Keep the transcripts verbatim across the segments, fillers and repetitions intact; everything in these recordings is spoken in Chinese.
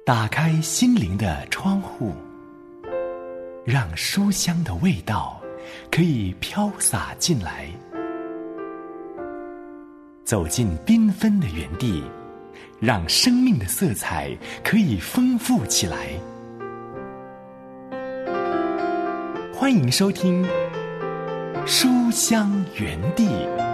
打开心灵的窗户，让书香的味道可以飘洒进来。走进缤纷的园地，让生命的色彩可以丰富起来。欢迎收听书香园地。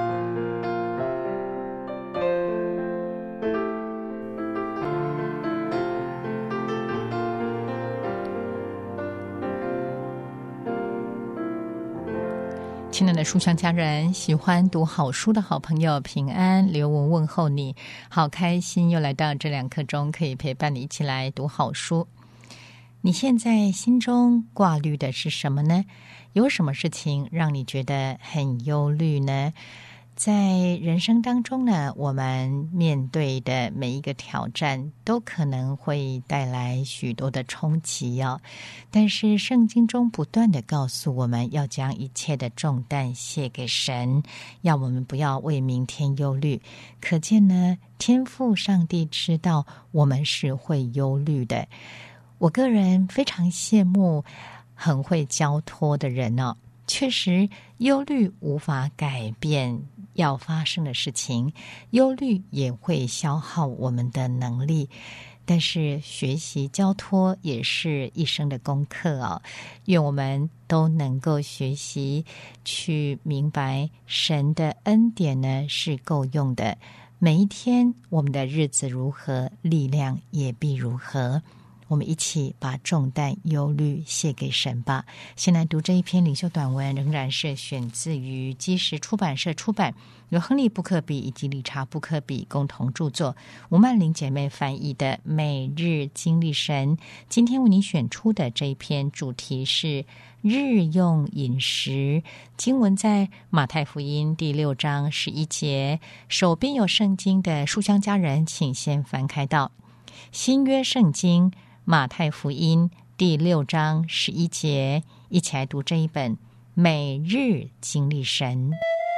亲爱的书香家人，喜欢读好书的好朋友，平安，刘文问候你，好开心又来到这两刻钟，可以陪伴你一起来读好书。你现在心中挂虑的是什么呢？有什么事情让你觉得很忧虑呢？在人生当中呢，我们面对的每一个挑战都可能会带来许多的冲击哦。但是圣经中不断的告诉我们要将一切的重担卸给神，要我们不要为明天忧虑。可见呢，天父上帝知道我们是会忧虑的。我个人非常羡慕很会交托的人哦。确实，忧虑无法改变要发生的事情，忧虑也会消耗我们的能力。但是学习交托也是一生的功课哦。愿我们都能够学习去明白神的恩典呢是够用的。每一天我们的日子如何，力量也必如何。我们一起把重担忧虑卸给神吧。先来读这一篇领袖短文，仍然是选自于基石出版社出版，由亨利·布克比以及理查·布克比共同著作，吴曼玲姐妹翻译的《每日经历神》。今天为您选出的这一篇主题是日用饮食，经文在马太福音第六章十一节。手边有圣经的书香家人，请先翻开到新约圣经马太福音第六章十一节，一起来读这一本每日经历神。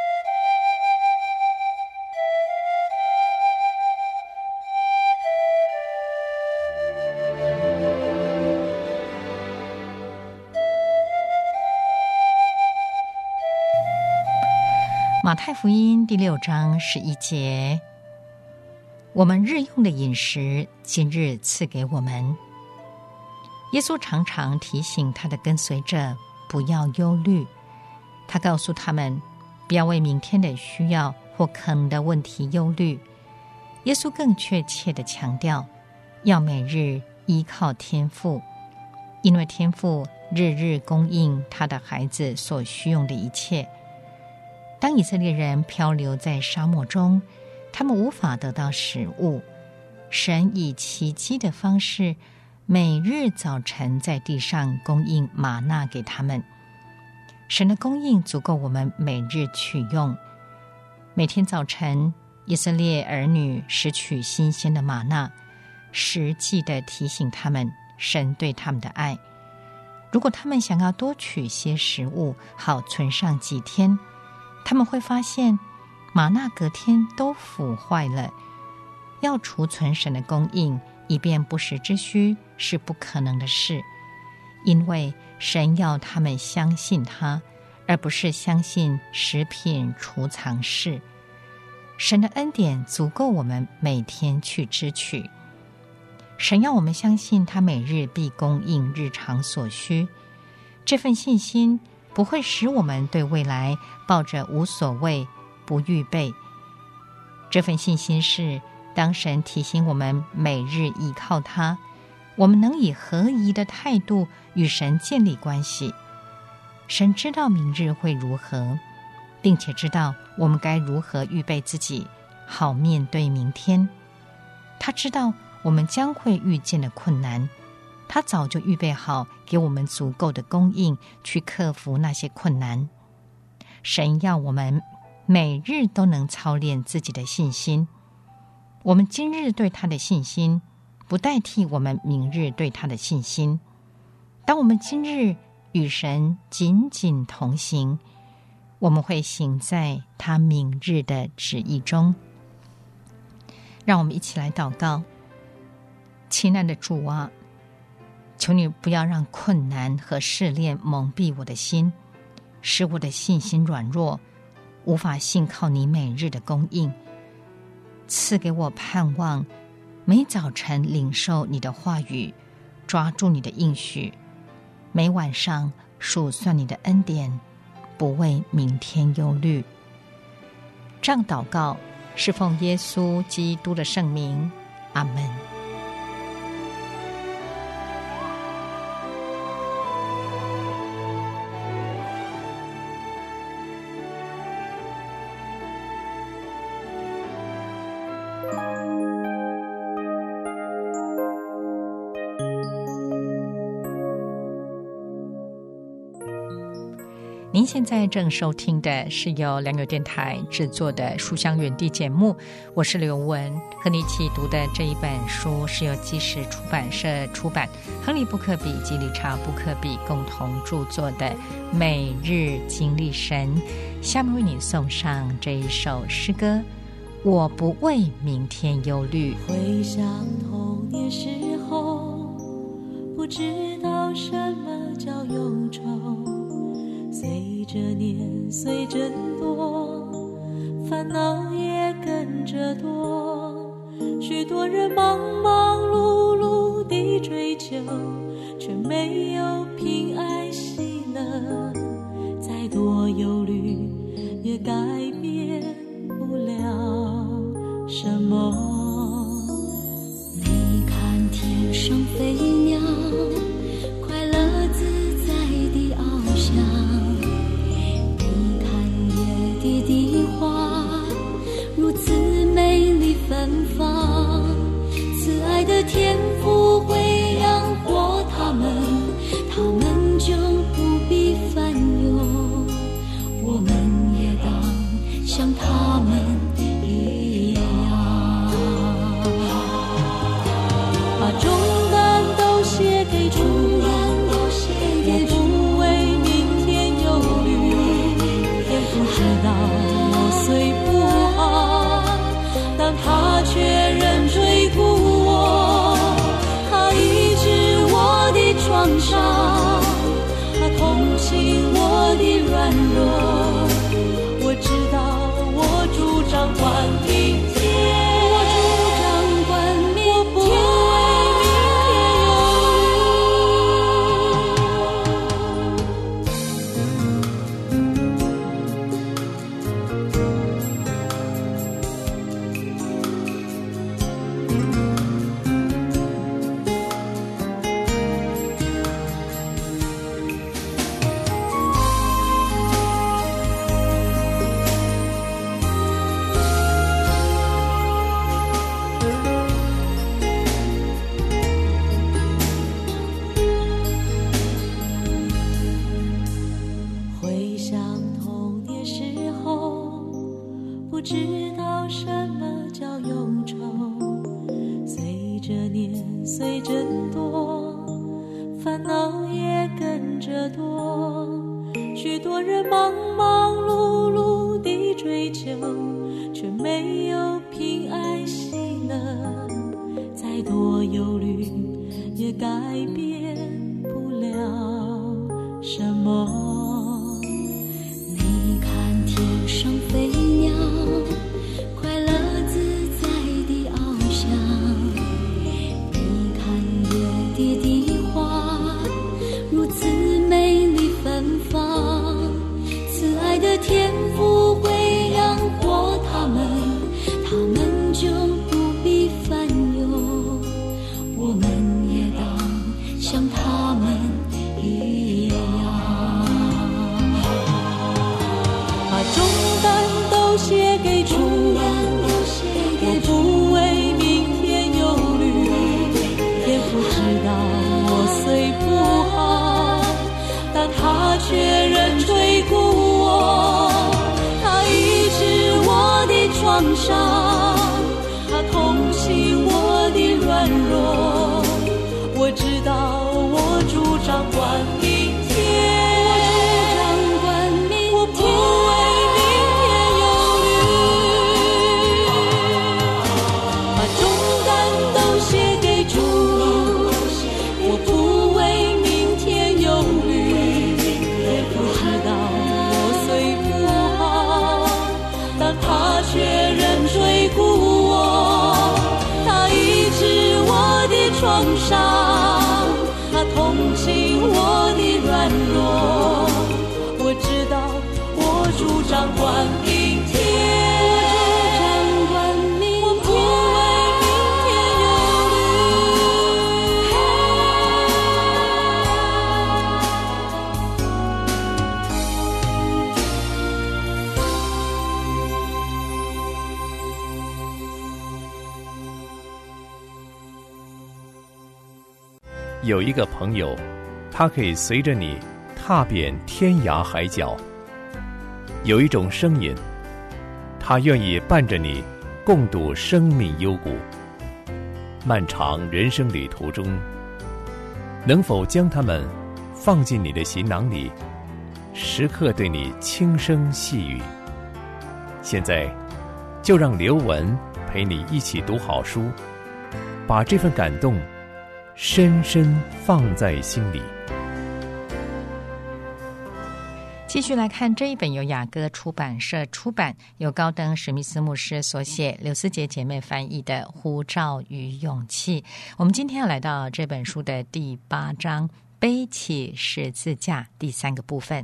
马太福音第六章十一节，我们日用的饮食今日赐给我们。耶稣常常提醒他的跟随者不要忧虑，他告诉他们不要为明天的需要或可能的问题忧虑。耶稣更确切地强调要每日依靠天父，因为天父日日供应他的孩子所需用的一切。当以色列人漂流在沙漠中，他们无法得到食物，神以奇迹的方式每日早晨在地上供应玛纳给他们。神的供应足够我们每日取用。每天早晨，以色列儿女拾取新鲜的玛纳，实际地提醒他们神对他们的爱。如果他们想要多取些食物好存上几天，他们会发现玛纳隔天都腐坏了。要储存神的供应，以便不时之需，是不可能的事，因为神要他们相信他，而不是相信食品储藏室。神的恩典足够我们每天去支取。神要我们相信他每日必供应日常所需。这份信心不会使我们对未来抱着无所谓、不预备。这份信心是当神提醒我们每日依靠他，我们能以合宜的态度与神建立关系。神知道明日会如何，并且知道我们该如何预备自己，好面对明天。他知道我们将会遇见的困难，他早就预备好给我们足够的供应，去克服那些困难。神要我们每日都能操练自己的信心。我们今日对他的信心，不代替我们明日对他的信心。当我们今日与神紧紧同行，我们会行在他明日的旨意中。让我们一起来祷告。 亲爱的主啊，求你不要让困难和试炼蒙蔽我的心，使我的信心软弱，无法信靠你每日的供应。赐给我盼望，每早晨领受你的话语，抓住你的应许，每晚上数算你的恩典，不为明天忧虑。这样祷告是奉耶稣基督的圣名，阿们。您现在正收听的是由良友电台制作的书香园地节目，我是刘文，和你一起读的这一本书是由基石出版社出版，亨利布克比及理查布克比共同著作的《每日经历神》。下面为你送上这一首诗歌，我不为明天忧虑。 回想童年时候，不知道什么叫忧愁，随着年岁增多，烦恼也跟着多，许多人忙忙碌碌地追求，却没有平安喜乐，再多忧虑也改变不了什么。你看天上飞鸟，快乐自在地翱翔，的花如此美丽芬芳，慈爱的天父会养活他们，他们就不必烦忧，我们也当像他们一样，把重担都卸给主，也不为明天忧虑，天父知道我虽不好，但他却仍追顾我，他医治我的创伤，他同情我的软弱，我知道我主掌管明天，我主掌管明天，我不为明天忧虑，天父知道创伤，他同情我的软弱，我知道我主掌管明天，我不为明天忧虑。有一个朋友，他可以随着你踏遍天涯海角；有一种声音，他愿意伴着你共度生命幽谷。漫长人生旅途中，能否将他们放进你的行囊里，时刻对你轻声细语？现在，就让刘文陪你一起读好书，把这份感动深深放在心里。 继续来看这一本由雅歌出版社出版，由高登史密斯牧师所写，刘思杰姐妹翻译的《呼召与勇气》。我们今天要来到这本书的第八章，背起十字架，第三个部分。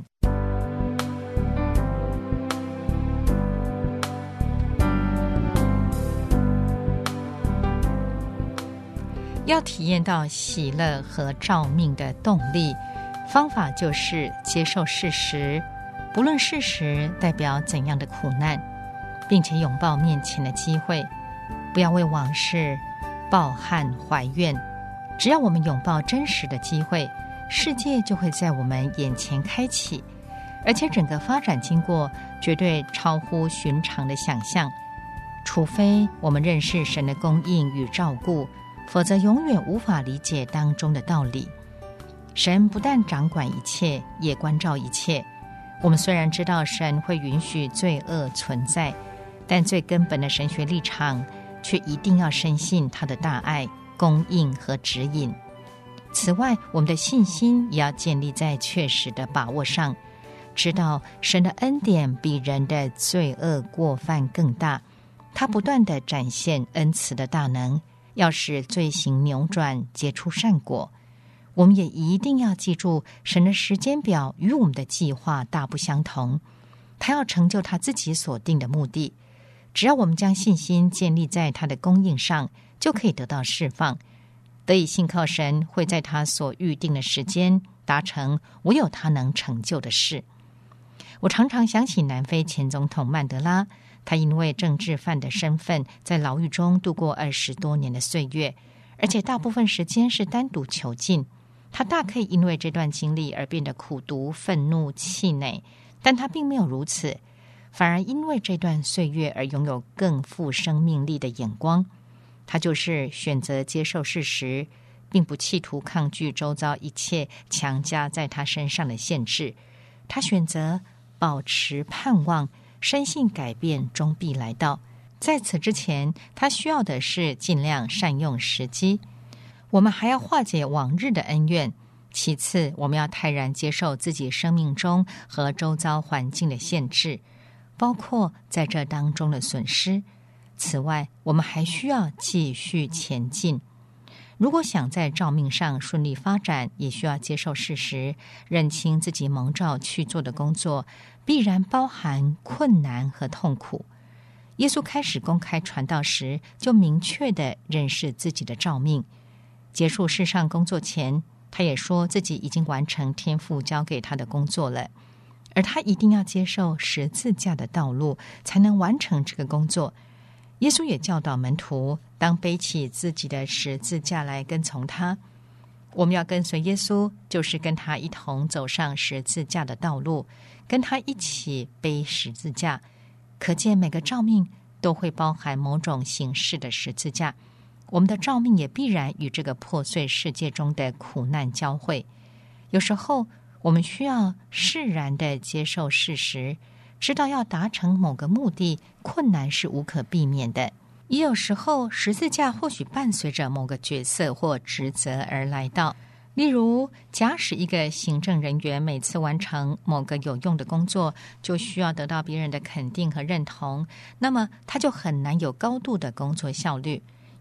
要体验到喜乐和照命的动力，方法就是接受事实，不论事实代表怎样的苦难，并且拥抱面前的机会，不要为往事抱憾怀怨。只要我们拥抱真实的机会，世界就会在我们眼前开启，而且整个发展经过绝对超乎寻常的想象。除非我们认识神的供应与照顾，否则永远无法理解当中的道理。神不但掌管一切，也关照一切。我们虽然知道神会允许罪恶存在，但最根本的神学立场却一定要深信他的大爱、供应和指引。此外，我们的信心也要建立在确实的把握上，知道神的恩典比人的罪恶过犯更大，他不断地展现恩慈的大能，要使罪行扭转，结出善果。我们也一定要记住，神的时间表与我们的计划大不相同，他要成就他自己所定的目的。只要我们将信心建立在他的供应上，就可以得到释放，得以信靠神会在他所预定的时间达成唯有他能成就的事。我常常想起南非前总统曼德拉，他因为政治犯的身份在牢狱中度过二十多年的岁月，而且大部分时间是单独囚禁。他大可以因为这段经历而变得苦毒、愤怒、气馁，但他并没有如此，反而因为这段岁月而拥有更富生命力的眼光。他就是选择接受事实，并不企图抗拒周遭一切强加在他身上的限制。他选择保持盼望，深信改变终必来到。在此之前，他需要的是尽量善用时机。我们还要化解往日的恩怨，其次我们要泰然接受自己生命中和周遭环境的限制，包括在这当中的损失。此外，我们还需要继续前进。如果想在召命上顺利发展，也需要接受事实，认清自己蒙召去做的工作必然包含困难和痛苦。耶稣开始公开传道时，就明确地认识自己的召命。结束世上工作前，他也说自己已经完成天父交给他的工作了，而他一定要接受十字架的道路，才能完成这个工作。耶稣也教导门徒，当背起自己的十字架来跟从他。我们要跟随耶稣，就是跟他一同走上十字架的道路，跟他一起背十字架。可见每个召命都会包含某种形式的十字架，我们的召命也必然与这个破碎世界中的苦难交汇。有时候我们需要释然地接受事实，知道要达成某个目的，困难是无可避免的。也有时候十字架或许伴随着某个角色或职责而来到。例如，假使一个行政人员每次完成某个有用的工作，就需要得到别人的肯定和认同，那么他就很难有高度的工作效率。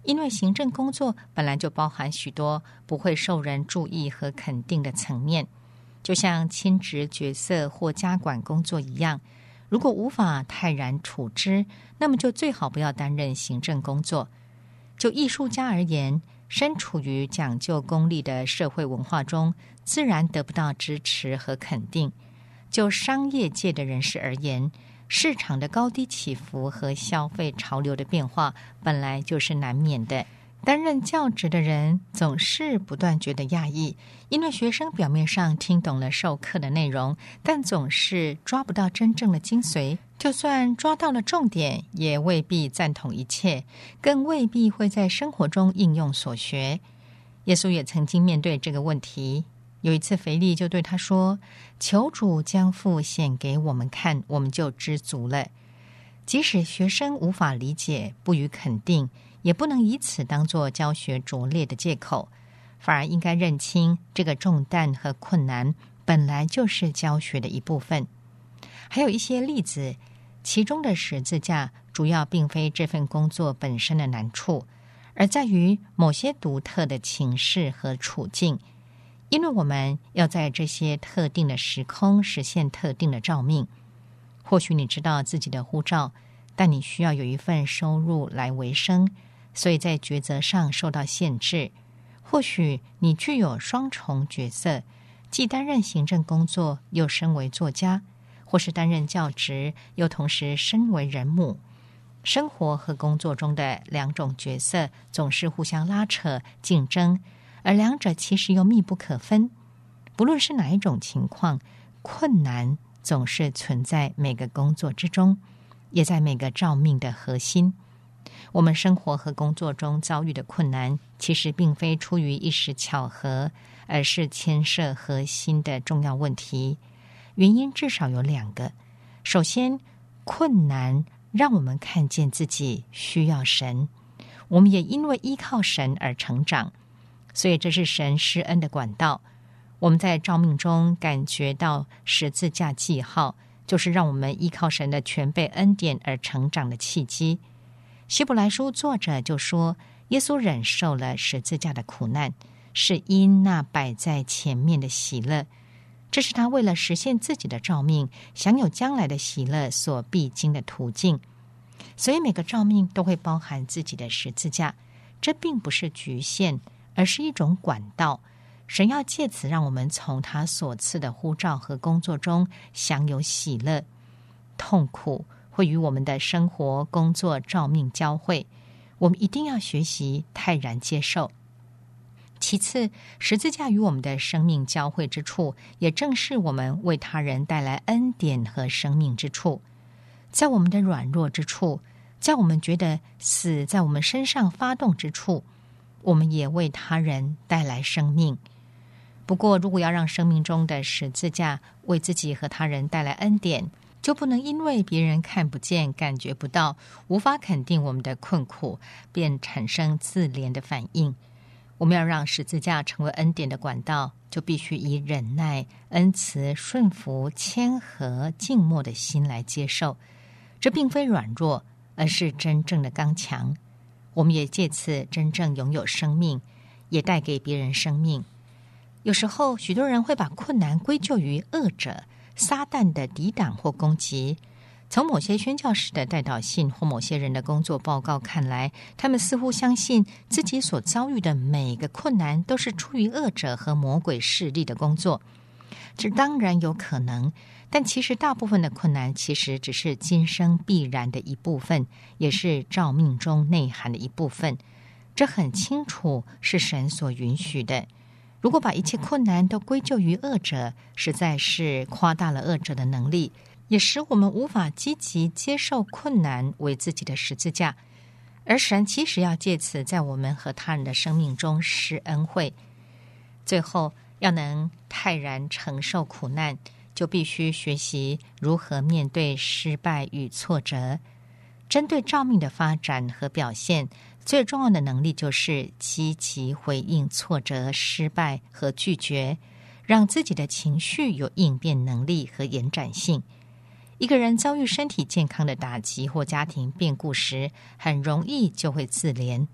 因为行政工作本来就包含许多不会受人注意和肯定的层面，就像亲职角色或家管工作一样，如果无法泰然处之，那么就最好不要担任行政工作。就艺术家而言，身处于讲究功利的社会文化中，自然得不到支持和肯定。就商业界的人士而言，市场的高低起伏和消费潮流的变化本来就是难免的。担任教职的人总是不断觉得讶异，因为学生表面上听懂了授课的内容，但总是抓不到真正的精髓，就算抓到了重点，也未必赞同一切，更未必会在生活中应用所学。耶稣也曾经面对这个问题，有一次腓力就对他说，求主将父显给我们看，我们就知足了。即使学生无法理解，不予肯定，也不能以此当作教学拙劣的借口，反而应该认清这个重担和困难本来就是教学的一部分。还有一些例子，其中的十字架主要并非这份工作本身的难处，而在于某些独特的情势和处境，因为我们要在这些特定的时空实现特定的召命。或许你知道自己的呼召，但你需要有一份收入来维生，所以在抉择上受到限制。或许你具有双重角色，既担任行政工作，又身为作家，或是担任教职，又同时身为人母。生活和工作中的两种角色总是互相拉扯、竞争，而两者其实又密不可分。不论是哪一种情况，困难总是存在每个工作之中，也在每个召命的核心。我们生活和工作中遭遇的困难，其实并非出于一时巧合，而是牵涉核心的重要问题。原因至少有两个。首先，困难让我们看见自己需要神，我们也因为依靠神而成长，所以这是神施恩的管道。我们在召命中感觉到十字架记号，就是让我们依靠神的全备恩典而成长的契机。希伯来书作者就说，耶稣忍受了十字架的苦难，是因那摆在前面的喜乐。这是他为了实现自己的召命，享有将来的喜乐所必经的途径。所以每个召命都会包含自己的十字架，这并不是局限，而是一种管道。神要借此让我们从他所赐的呼召和工作中享有喜乐。痛苦会与我们的生活、工作、召命交汇，我们一定要学习泰然接受。其次，十字架与我们的生命交汇之处，也正是我们为他人带来恩典和生命之处。在我们的软弱之处，在我们觉得死在我们身上发动之处，我们也为他人带来生命。不过，如果要让生命中的十字架为自己和他人带来恩典，就不能因为别人看不见、感觉不到、无法肯定我们的困苦，便产生自怜的反应。我们要让十字架成为恩典的管道，就必须以忍耐、恩慈、顺服、谦和、静默的心来接受。这并非软弱，而是真正的刚强。我们也借此真正拥有生命，也带给别人生命。有时候，许多人会把困难归咎于恶者、撒旦的抵挡或攻击。从某些宣教士的代祷信或某些人的工作报告看来，他们似乎相信自己所遭遇的每个困难都是出于恶者和魔鬼势力的工作。这当然有可能，但其实大部分的困难其实只是今生必然的一部分，也是召命中内涵的一部分。这很清楚是神所允许的。如果把一切困难都归咎于恶者，实在是夸大了恶者的能力，也使我们无法积极接受困难为自己的十字架。而神其实要借此在我们和他人的生命中施恩惠。最后，要能泰然承受苦难，就必须学习如何面对失败与挫折。针对召命的发展和表现，最重要的能力就是积极回应挫折、失败和拒绝，让自己的情绪有应变能力和延展性。一个人遭遇身体健康的打击或家庭变故时，很容易就会自怜。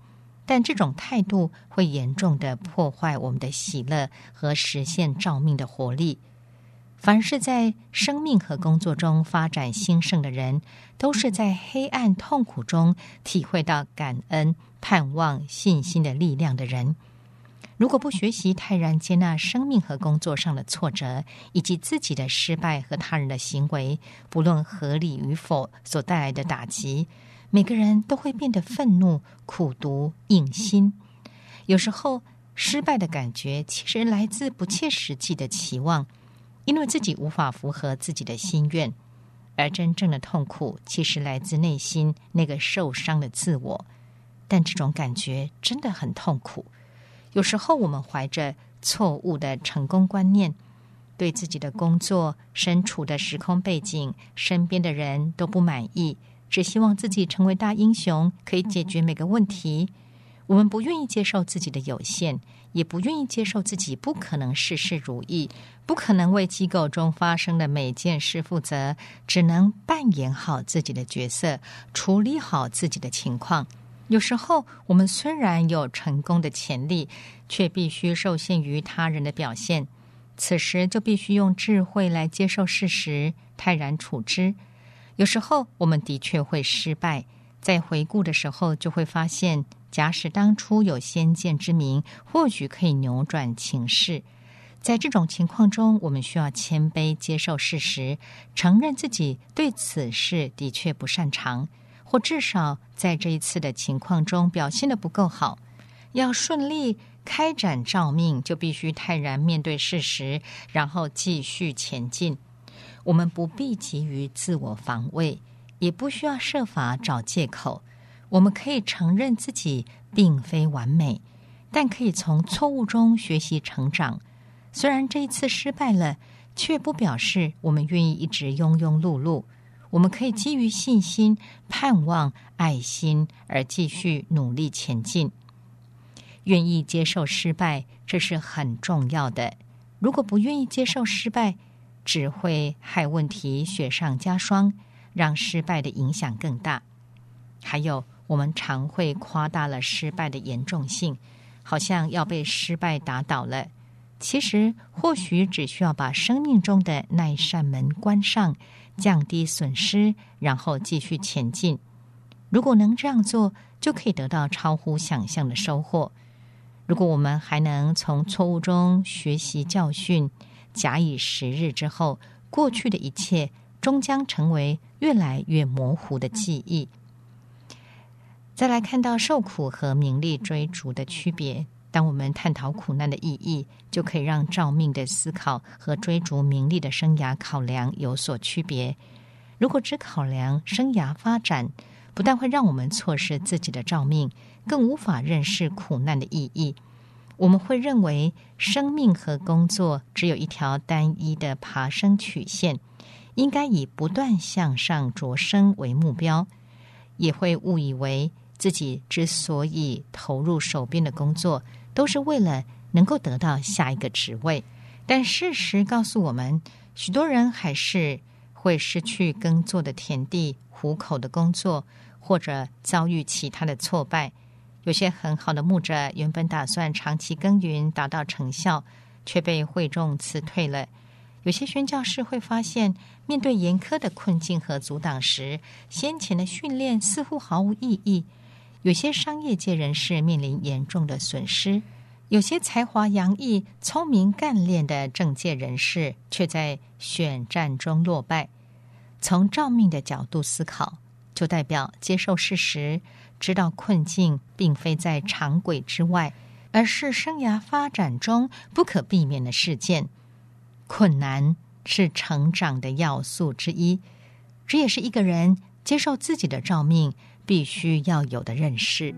但这种态度会严重的破坏我们的喜乐和实现召命的活力。凡是在生命和工作中发展兴盛的人，都是在黑暗痛苦中体会到感恩、盼望、信心的力量的人。如果不学习泰然接纳生命和工作上的挫折，以及自己的失败和他人的行为，不论合理与否所带来的打击，每个人都会变得愤怒、苦毒、硬心。有时候失败的感觉其实来自不切实际的期望，因为自己无法符合自己的心愿，而真正的痛苦其实来自内心那个受伤的自我。但这种感觉真的很痛苦。有时候我们怀着错误的成功观念，对自己的工作、身处的时空背景、身边的人都不满意，只希望自己成为大英雄，可以解决每个问题。我们不愿意接受自己的有限，也不愿意接受自己不可能事事如意，不可能为机构中发生的每件事负责，只能扮演好自己的角色，处理好自己的情况。有时候我们虽然有成功的潜力，却必须受限于他人的表现，此时就必须用智慧来接受事实，泰然处之。有时候我们的确会失败，在回顾的时候就会发现，假使当初有先见之明，或许可以扭转情势。在这种情况中，我们需要谦卑接受事实，承认自己对此事的确不擅长，或至少在这一次的情况中表现得不够好。要顺利开展召命，就必须泰然面对事实，然后继续前进。我们不必急于自我防卫，也不需要设法找借口。我们可以承认自己并非完美，但可以从错误中学习成长。虽然这一次失败了，却不表示我们愿意一直庸庸碌碌。我们可以基于信心、盼望、爱心而继续努力前进。愿意接受失败，这是很重要的。如果不愿意接受失败，只会害问题雪上加霜，让失败的影响更大。还有，我们常会夸大了失败的严重性，好像要被失败打倒了。其实，或许只需要把生命中的那一扇门关上，降低损失，然后继续前进。如果能这样做，就可以得到超乎想象的收获。如果我们还能从错误中学习教训，假以时日之后，过去的一切终将成为越来越模糊的记忆。再来看到受苦和名利追逐的区别，当我们探讨苦难的意义，就可以让召命的思考和追逐名利的生涯考量有所区别。如果只考量生涯发展，不但会让我们错失自己的召命，更无法认识苦难的意义。我们会认为生命和工作只有一条单一的爬升曲线，应该以不断向上擢升为目标，也会误以为自己之所以投入手边的工作，都是为了能够得到下一个职位。但事实告诉我们，许多人还是会失去耕作的田地、糊口的工作，或者遭遇其他的挫败。有些很好的牧者原本打算长期耕耘达到成效，却被会众辞退了。有些宣教士会发现，面对严苛的困境和阻挡时，先前的训练似乎毫无意义。有些商业界人士面临严重的损失，有些才华洋溢、聪明干练的政界人士却在选战中落败。从召命的角度思考，就代表接受事实，知道困境并非在常轨之外，而是生涯发展中不可避免的事件。困难是成长的要素之一，这也是一个人接受自己的召命必须要有的认识。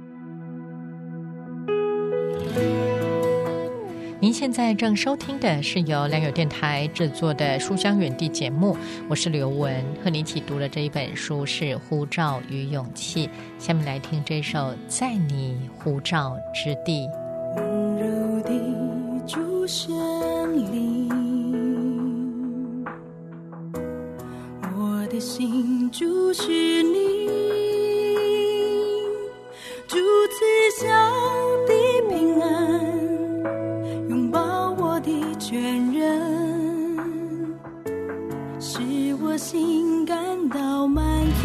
您现在正收听的是由良友电台制作的书香远地节目，我是刘文，和你一起读的这一本书是《呼召与勇气》。下面来听这首《在你呼召之地》。 温柔的主旋律，我的心主是你，主赐小的平安，拥抱我的全人，使我心感到满足。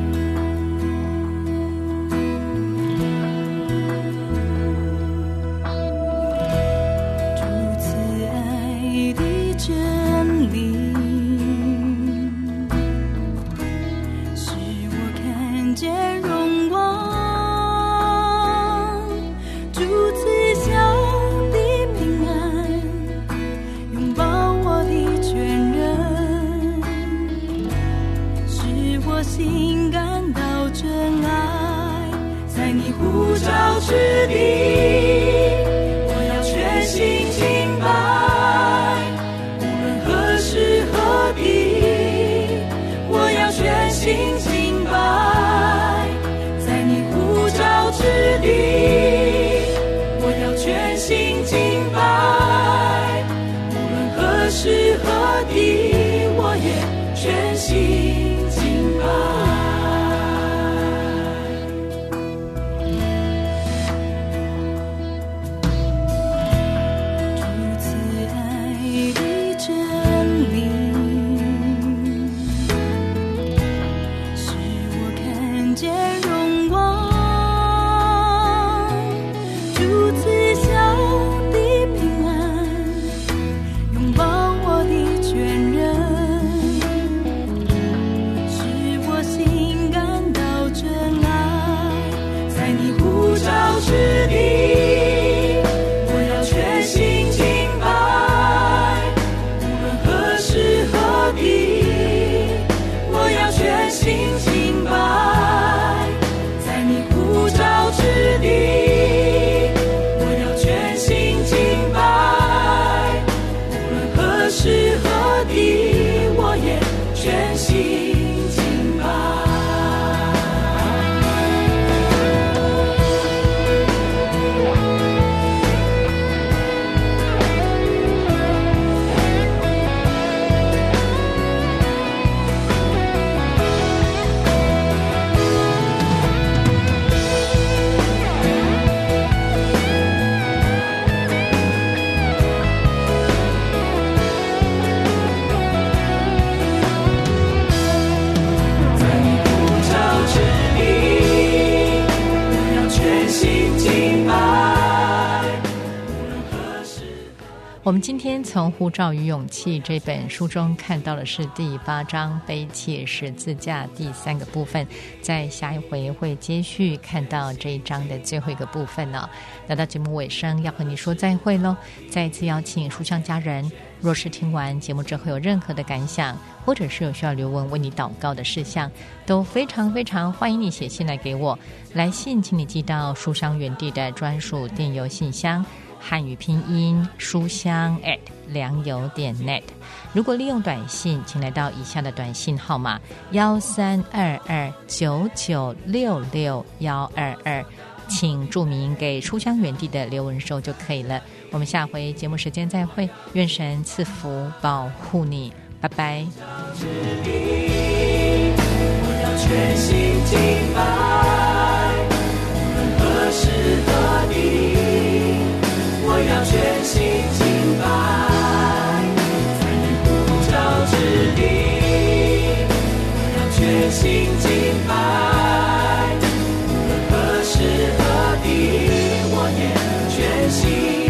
主慈爱的真理，使我看见荣光。主赐小的平安，拥抱我的全人，使我心感到真爱。在你呼召之地，我要全心敬拜，无论何时何地，我要全心敬拜。在你呼召之地，我要全心敬拜，无论何时何地，我也全心敬拜。主慈爱的真理，使我看见荣光。主赐小的平安，拥抱我的全人，使我心感到真爱。在你呼召之地，我要全心敬拜，无论何时何地，我要全心敬拜。在你呼召之地，我要全心敬拜，无论何时何地，我也全心敬拜。在你呼召之地，我要全心敬拜，无论何时。 我们今天从《护照与勇气》这本书中看到的是第八章背起十字架第三个部分，在下一回会接续看到这一章的最后一个部分呢、哦。来到节目尾声，要和你说再会喽！再一次邀请书香家人，若是听完节目之后有任何的感想，或者是有需要刘文为你祷告的事项，都非常非常欢迎你写信来给我。来信请你寄到书香园地的专属电邮信箱，汉语拼音书香 at 良友点 net。 如果利用短信，请来到以下的短信号码幺三二二九九六六幺二二，请注明给书香园地的刘文寿就可以了。我们下回节目时间再会，愿神赐福保护你，拜拜。 我要全心敬拜，无论何时何地，我要全心敬拜。在你呼召之地，我要全心敬拜，无论何时何地，我也全心